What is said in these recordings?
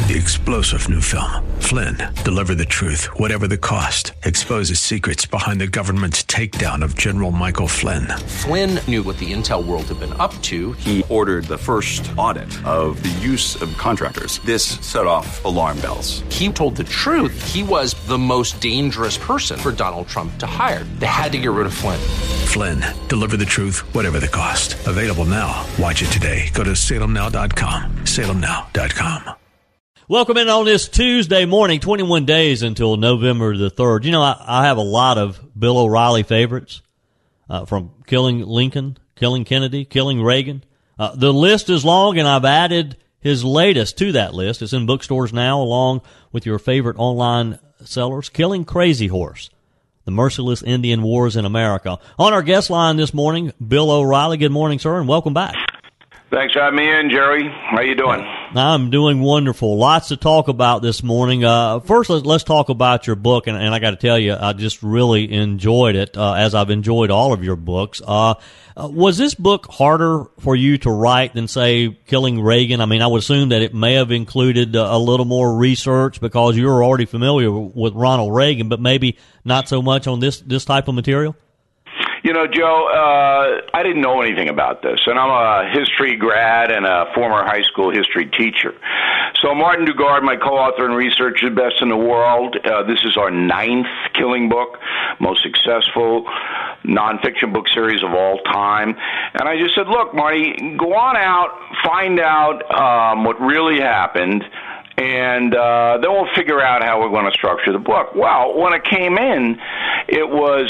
the explosive new film, Flynn, Deliver the Truth, Whatever the Cost, exposes secrets behind the government's takedown of General Michael Flynn. Flynn knew what the intel world had been up to. He ordered the first audit of the use of contractors. This set off alarm bells. He told the truth. He was the most dangerous person for Donald Trump to hire. They had to get rid of Flynn. Flynn, Deliver the Truth, Whatever the Cost. Available now. Watch it today. Go to salemnow.com. salemnow.com. Welcome in on this Tuesday morning, 21 days until November the 3rd. You know, I have a lot of Bill O'Reilly favorites, from killing Lincoln, killing Kennedy, killing Reagan. The list is long, and I've added his latest to that list. It's in bookstores now, along with your favorite online sellers, Killing Crazy Horse, The Merciless Indian Wars in America. On our guest line this morning, Bill O'Reilly. Good morning, sir, and welcome back. Thanks for having me in, Jerry. How you doing? I'm doing wonderful. Lots to talk about this morning. First, let's talk about your book, and I got to tell you, I just really enjoyed it, as I've enjoyed all of your books. Was this book harder for you to write than, say, Killing Reagan? I mean, I would assume that it may have included a little more research because you were already familiar with Ronald Reagan, but maybe not so much on this type of material? You know, Joe, I didn't know anything about this, and I'm a history grad and a former high school history teacher. So Martin Dugard, my co-author and researcher, best in the world. This is our 9th Killing book, most successful nonfiction book series of all time. And I just said, look, Marty, go on out, find out what really happened, and then we'll figure out how we're going to structure the book. Well, when it came in, it was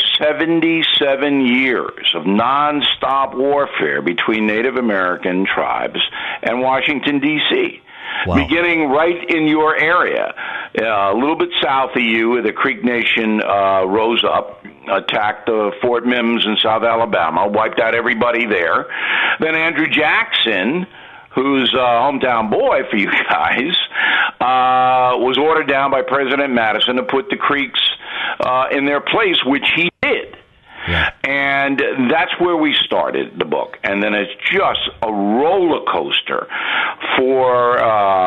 77 years of nonstop warfare between Native American tribes and Washington, D.C., wow. Beginning right in your area, a little bit south of you, the Creek Nation rose up, attacked Fort Mims in South Alabama, wiped out everybody there. Then Andrew Jackson, who's a hometown boy for you guys, was ordered down by President Madison to put the Creeks in their place, which he did. Yeah. And that's where we started the book. And then it's just a roller coaster for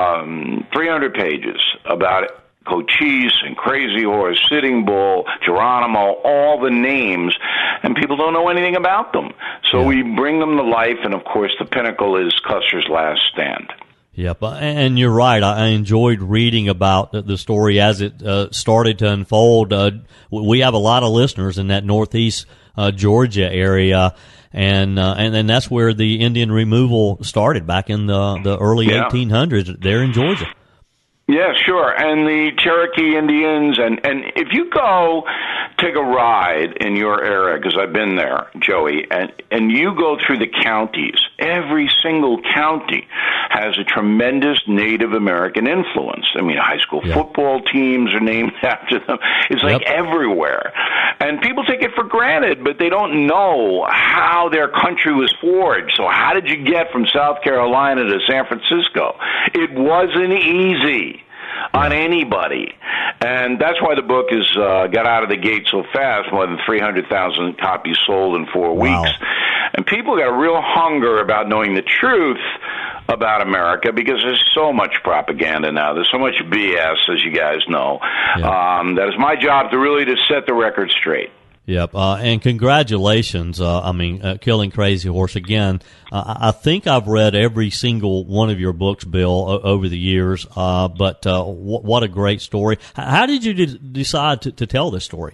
300 pages about it. Cochise and Crazy Horse, Sitting Bull, Geronimo, all the names, and people don't know anything about them. So we bring them to life, and of course the pinnacle is Custer's Last Stand. Yep, and you're right. I enjoyed reading about the story as it started to unfold. We have a lot of listeners in that northeast Georgia area, and that's where the Indian removal started back in the early 1800s there in Georgia. Yeah, sure. And the Cherokee Indians, and if you go take a ride in your area, because I've been there, Joey, and you go through the counties, every single county has a tremendous Native American influence. I mean, high school football teams are named after them. It's like everywhere. And people take it for granted, but they don't know how their country was forged. So how did you get from South Carolina to San Francisco? It wasn't easy on anybody. And that's why the book is got out of the gate so fast, more than 300,000 copies sold in 4 weeks. And people got a real hunger about knowing the truth about America because there's so much propaganda now. There's so much BS, as you guys know. That is my job to really to set the record straight. Yep, and congratulations. Killing Crazy Horse again. I think I've read every single one of your books, Bill, over the years. But what a great story! How did you decide to tell this story?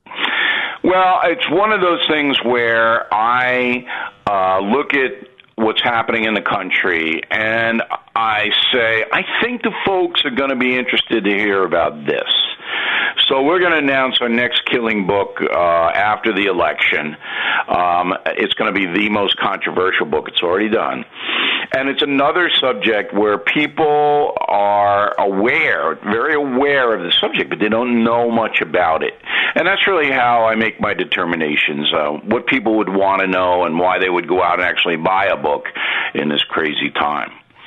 Well, it's one of those things where I look at what's happening in the country, and I say, I think the folks are going to be interested to hear about this. So we're going to announce our next Killing book after the election. It's going to be the most controversial book. It's already done. And it's another subject where people are very aware of the subject, but they don't know much about it. And that's really how I make my determinations, what people would want to know and why they would go out and actually buy a book in this crazy time.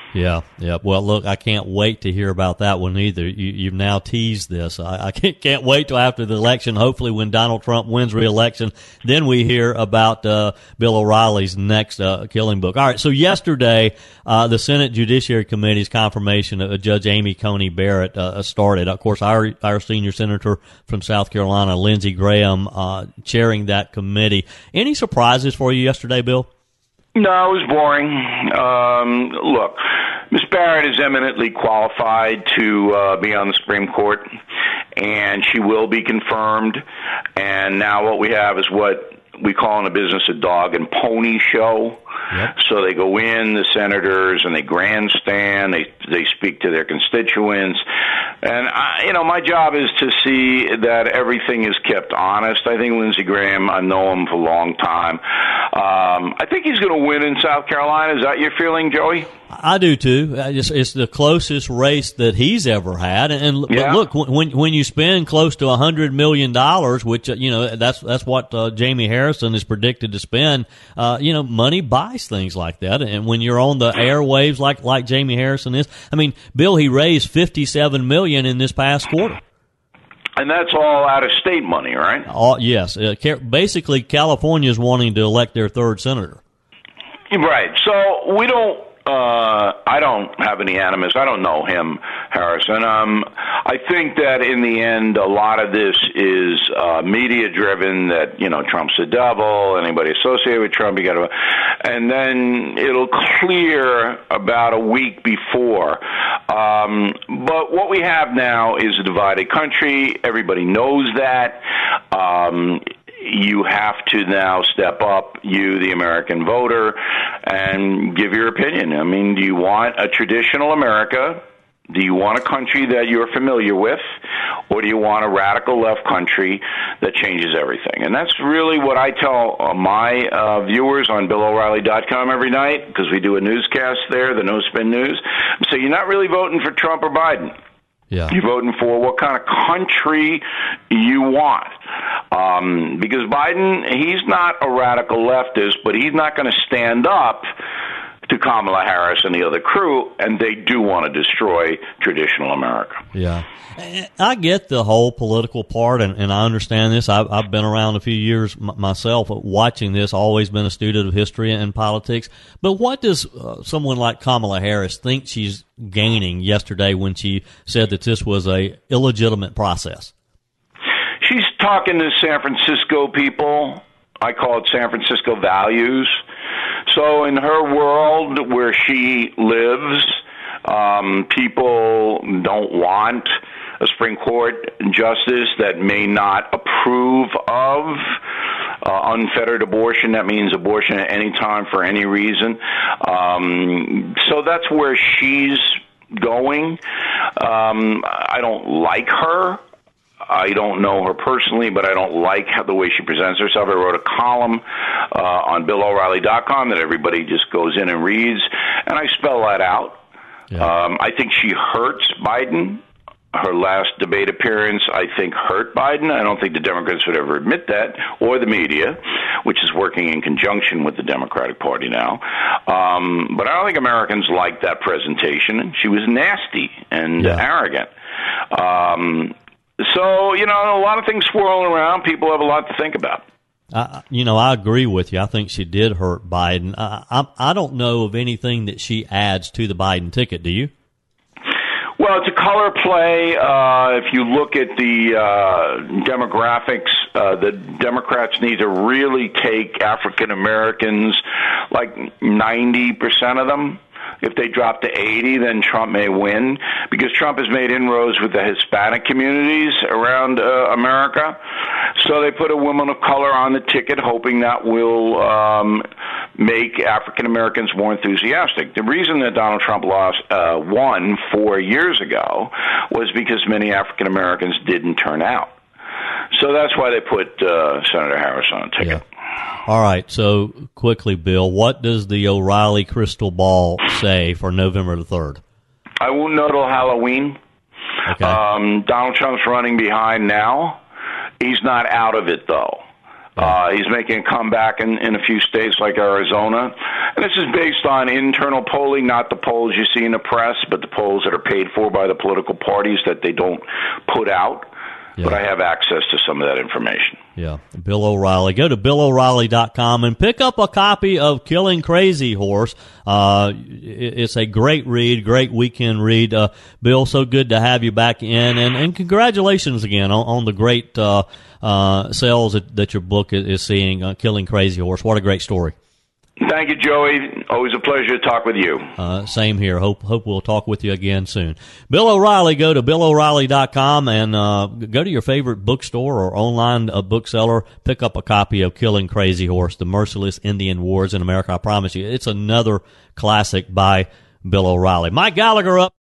Yeah. Well, look, I can't wait to hear about that one either. You've now teased this. I can't wait till after the election. Hopefully, when Donald Trump wins re-election, then we hear about Bill O'Reilly's next killing book. All right. So yesterday, the Senate Judiciary Committee's confirmation of Judge Amy Coney Barrett started. Of course, our senior senator from South Carolina, Lindsey Graham, chairing that committee. Any surprises for you yesterday, Bill? No, it was boring. Look, Ms. Barrett is eminently qualified to be on the Supreme Court, and she will be confirmed. And now what we have is what we call in the business a dog and pony show. Yep. So they go in, the senators, and they grandstand. They speak to their constituents. And, my job is to see that everything is kept honest. I think Lindsey Graham, I know him for a long time. I think he's going to win in South Carolina. Is that your feeling, Joey? I do too. It's the closest race that he's ever had, but look, when you spend close to $100 million, which that's what Jamie Harrison is predicted to spend. Money buys things like that, and when you're on the airwaves like Jamie Harrison is, I mean, Bill, he raised $57 million in this past quarter. And that's all out-of-state money, right? Yes. Basically, California is wanting to elect their third senator. Right. So we don't. I don't have any animus. I don't know him, Harrison. I think that in the end, a lot of this is media-driven. That Trump's the devil. Anybody associated with Trump, and then it'll clear about a week before. But what we have now is a divided country. Everybody knows that. You have to now step up, you, the American voter, and give your opinion. I mean, do you want a traditional America? Do you want a country that you're familiar with? Or do you want a radical left country that changes everything? And that's really what I tell my viewers on BillO'Reilly.com every night, because we do a newscast there, the No Spin News. So you're not really voting for Trump or Biden. Yeah. You're voting for what kind of country you want. Because Biden, he's not a radical leftist, but he's not going to stand up to Kamala Harris and the other crew, and they do want to destroy traditional America. Yeah. I get the whole political part, and I understand this. I've been around a few years myself watching this, always been a student of history and politics. But what does someone like Kamala Harris think she's gaining yesterday when she said that this was a illegitimate process? She's talking to San Francisco people. I call it San Francisco values. So in her world where she lives, people don't want a Supreme Court justice that may not approve of unfettered abortion. That means abortion at any time for any reason. So that's where she's going. I don't like her. I don't know her personally, but I don't like the way she presents herself. I wrote a column on BillO'Reilly.com that everybody just goes in and reads, and I spell that out. Yeah. I think she hurts Biden. Her last debate appearance, I think, hurt Biden. I don't think the Democrats would ever admit that, or the media, which is working in conjunction with the Democratic Party now. But I don't think Americans like that presentation. She was nasty and arrogant. So, a lot of things swirling around. People have a lot to think about. I agree with you. I think she did hurt Biden. I don't know of anything that she adds to the Biden ticket. Do you? Well, it's a color play. If you look at the demographics, the Democrats need to really take African Americans, like 90% of them. If they drop to 80, then Trump may win, because Trump has made inroads with the Hispanic communities around America. So they put a woman of color on the ticket, hoping that will make African Americans more enthusiastic. The reason that Donald Trump won 4 years ago was because many African Americans didn't turn out. So that's why they put Senator Harris on the ticket. Yeah. All right, so quickly, Bill, what does the O'Reilly crystal ball say for November the 3rd? I won't know till Halloween. Okay. Donald Trump's running behind now. He's not out of it, though. He's making a comeback in a few states like Arizona. And this is based on internal polling, not the polls you see in the press, but the polls that are paid for by the political parties that they don't put out. Yeah. But I have access to some of that information. Yeah, Bill O'Reilly. Go to BillO'Reilly.com and pick up a copy of Killing Crazy Horse. It's a great read, great weekend read. Bill, so good to have you back in, and congratulations again on the great sales that your book is seeing, Killing Crazy Horse. What a great story. Thank you, Joey. Always a pleasure to talk with you. Same here. Hope we'll talk with you again soon. Bill O'Reilly, go to BillO'Reilly.com and go to your favorite bookstore or online bookseller. Pick up a copy of Killing Crazy Horse, The Merciless Indian Wars in America. I promise you, it's another classic by Bill O'Reilly. Mike Gallagher up.